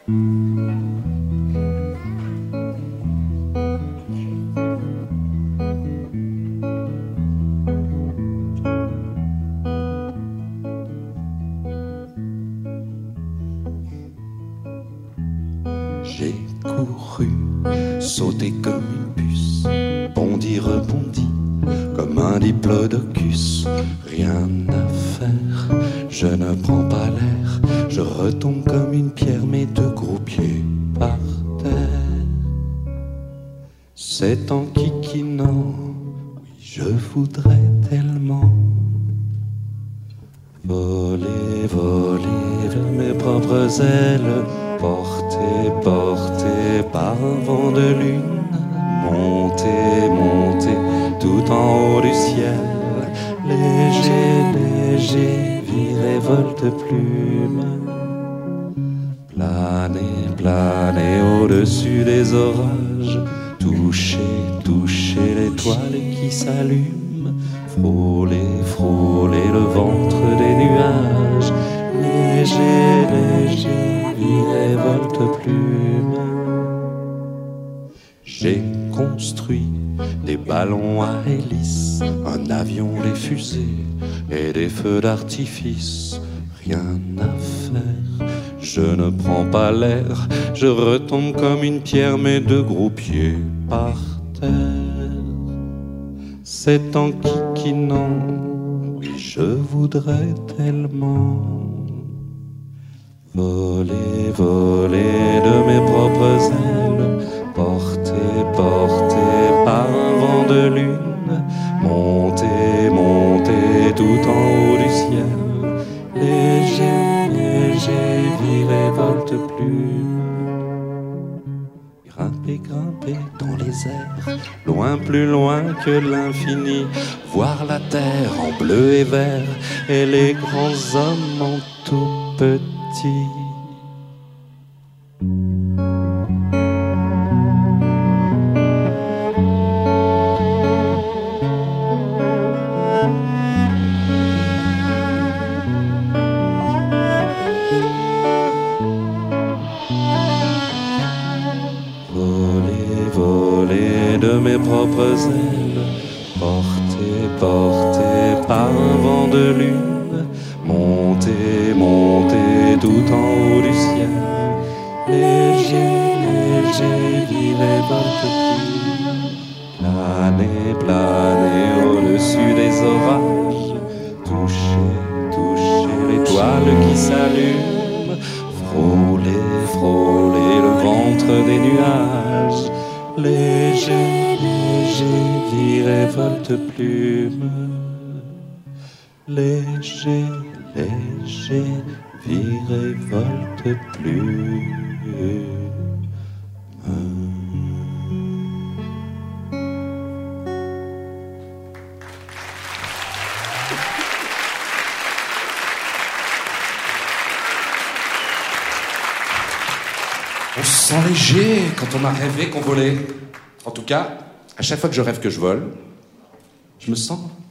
J'ai couru, sauté comme une puce, bondi, rebondi, comme un diplodocus. Rien à faire, je ne prends pas l'air, je retombe comme une pierre, mes deux gros pieds par terre. C'est en kikinant, oui je voudrais tellement voler, voler vers mes propres ailes, porté, porté par un vent de lune, monter, monter tout en haut du ciel, léger, léger, virer volte-plume, planer, planer au-dessus des orages, toucher, toucher l'étoile qui s'allume, frôler, frôler le ventre des nuages, léger, léger, virer volte-plume. J'ai construit des ballons à hélice, un avion, des fusées et des feux d'artifice. Rien à faire, je ne prends pas l'air, je retombe comme une pierre, mes deux gros pieds par terre. C'est en kikinant, oui je voudrais tellement voler, voler de mes propres ailes, porté, porté par un vent de lune, monter, monter tout en haut du ciel, léger, léger, virer volte-plume, grimper, grimper dans les airs, loin, plus loin que l'infini, voir la terre en bleu et vert et les grands hommes en tout petit. Voler, voler de mes propres ailes, porté, porté par un vent de lune, monter, monter tout en haut du ciel, léger, léger, virer volte-plume, planer, planer au-dessus des orages, toucher, toucher l'étoile qui s'allume, frôler, frôler le ventre des nuages, léger, léger, virer volte-plume, léger, léger, virer volte-plume. On se sent léger quand on a rêvé qu'on volait. En tout cas, à chaque fois que je rêve que je vole, je me sens